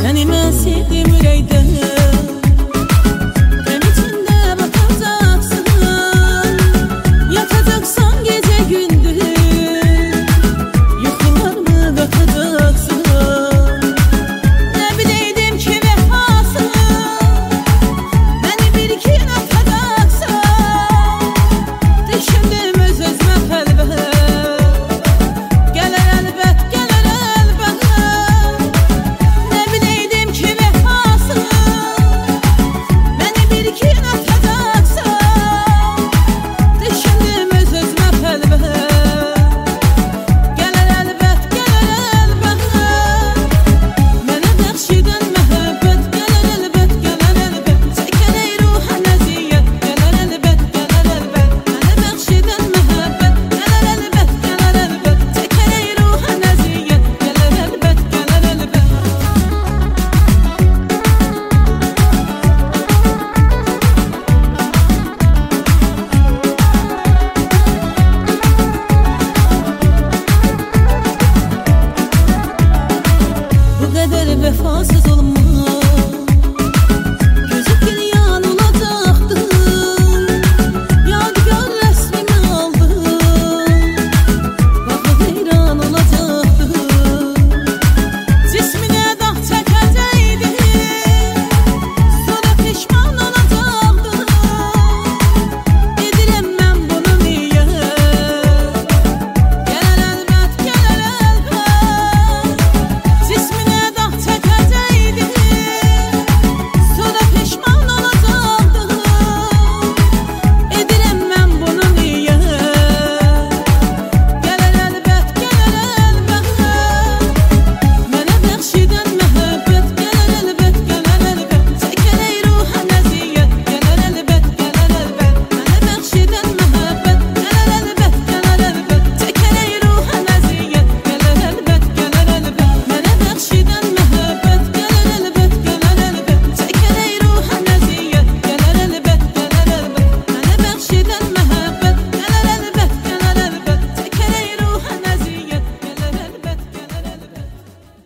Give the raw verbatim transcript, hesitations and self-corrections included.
Seni ben sevdim üreyden. Ben içinde bakacaksın, yatacaksan gece gündüz, yuxularımı katacaksın. Ne bileydim ki vefasın, beni bir gün atacaksan. Düşündüm öz özüme felbet, gelir elbet, gelir elbet. Ne bileydim ki vefasın, beni bir gün atacaksan. Düşündüm öz özüme felbet, gelir elbet, gelir elbet. Mənə bəxşidən məhəbbət, gələr elbət, gələr elbət. Çəkən ey ruha nəziyyət, gələr elbət, gələr elbət. Mənə bəxşidən məhəbbət, gələr elbət, gələr elbət. Çəkən ey ruha nəziyyət, gələr elbət, gələr elbət. Bu qədər vəfasız olma.